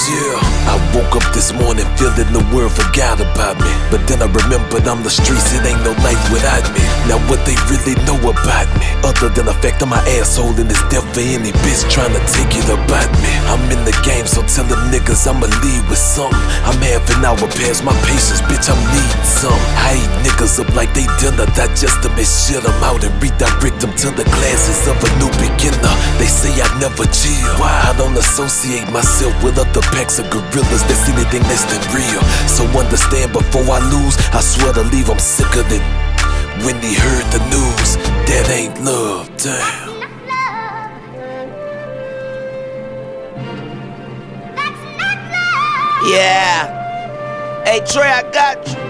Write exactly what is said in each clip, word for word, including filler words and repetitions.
Yeah, I woke up this morning feeling the world forgot about me, but then I remembered I'm the streets, it ain't no life without me. Now what they really know about me, other than the fact I'm my asshole and it's death for any bitch trying to take it about me. I'm in the game, so tell them niggas I'ma lead with something. I'm half an hour past my patience, bitch, I'm needing some. I eat niggas up like they dinner, digest them and shit them out and redirect them to the classes of a new beginner. They say I never chill, why I don't associate myself with other packs of gorillas that's anything less than real. So understand before I lose, I swear to leave I'm sicker than when he heard the news. That ain't love, damn. Yeah. Hey Trey, I got you.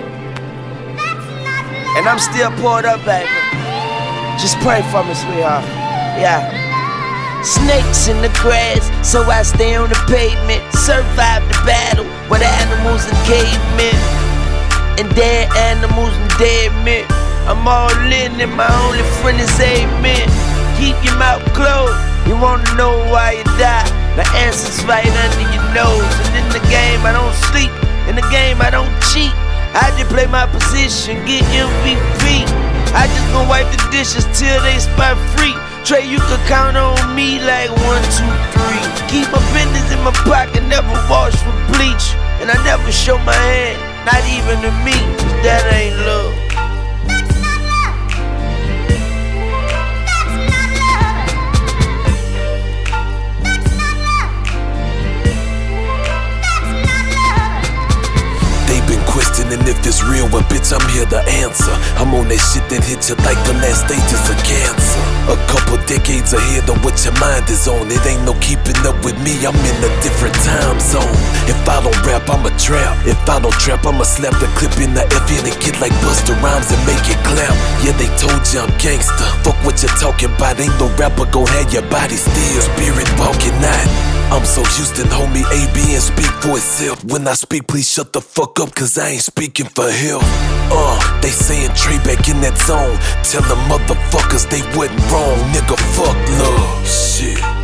And I'm still poured up, baby. Just pray for me, sweetheart. Yeah. Snakes in the grass, so I stay on the pavement. Survive the battle with animals and cavemen, and dead animals and dead men. I'm all in and my only friend is amen. Keep your mouth closed, you wanna know why you die. The answer's right under your nose. And in the game I don't sleep, in the game I don't cheat. I just play my position, get M V P. I just gon' wipe the dishes till they spot free. Trey, you can count on me like one, two, three. Keep my business in my pocket, never wash with bleach. And I never show my hand, not even to me, cause that ain't love. Questioning if it's real, but bitch, I'm here to answer. I'm on that shit that hit you like the last stages of cancer. A couple decades ahead of what your mind is on. It ain't no keeping up with me, I'm in a different time zone. If I don't rap, I'm a trap. If I don't trap, I'ma slap the clip in the F in and get like Busta Rhymes and make it clap. Yeah, they told you I'm gangster. Fuck what you talking about, ain't no rapper gon' have your body still. Spirit walking out. I'm so Houston, homie, A B and speak for itself. When I speak, please shut the fuck up, cause I ain't speaking for help. Uh, they saying Trey back in that zone. Tell them motherfuckers they wasn't wrong, nigga, fuck love. Shit.